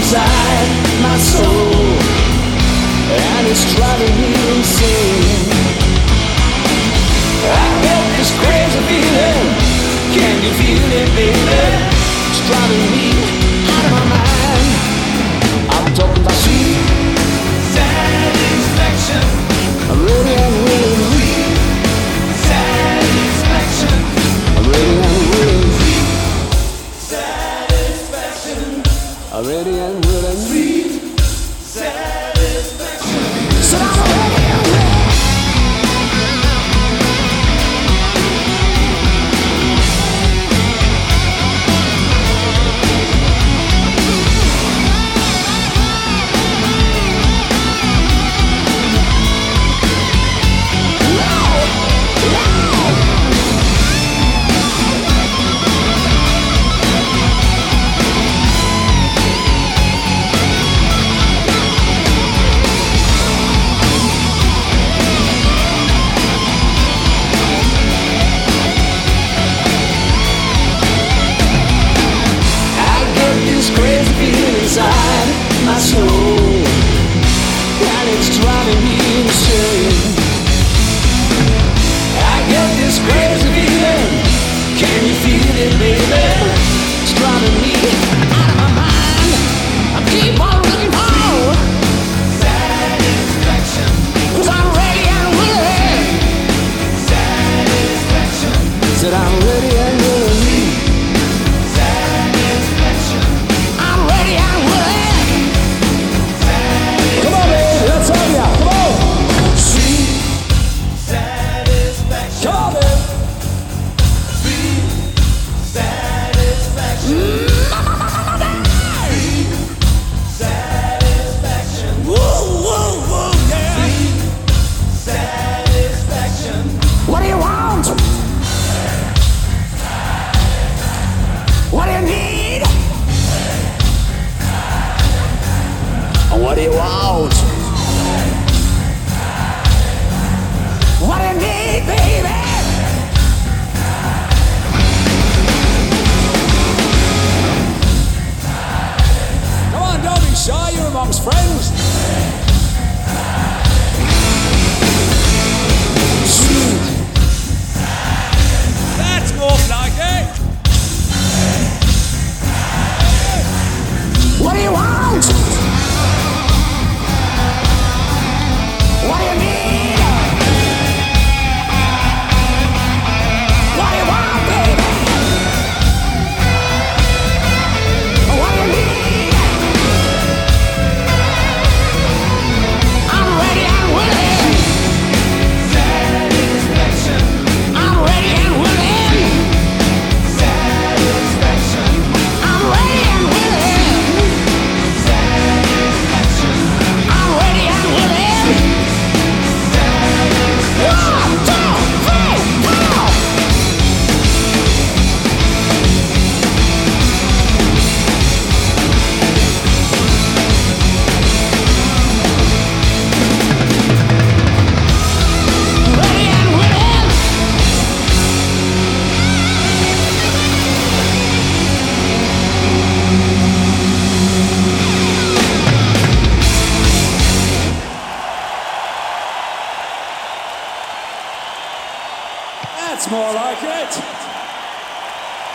inside my soul, and it's driving me insane. I get this crazy feeling, can you feel it, baby? It's driving me out of my mind. I'm talking about sweet satisfaction. I'm really unwilling. Sweet satisfaction. I'm really unwilling. Sweet satisfaction. I'm really unwilling. Sweet satisfaction. So I'm really unwilling. Inside my soul, and it's driving me insane. I get this crazy feeling, can you feel it, baby? It's driving me out of my mind. I keep on looking for satisfaction, 'cause I'm ready and willing. Satisfaction. Said I'm ready and willing. What do you want? What do you need? What do you want? What do you need, baby? Come on, don't be shy, you're amongst friends. That's more like it. What do you want? What do you need? What do you want, baby? What do you need? I'm ready and willing. Satisfaction. I'm ready and willing. Satisfaction. I'm ready and willing. Satisfaction. I'm ready and willing. Satisfaction. 1, 2, 3, 4. Ready and willing. That's more like it.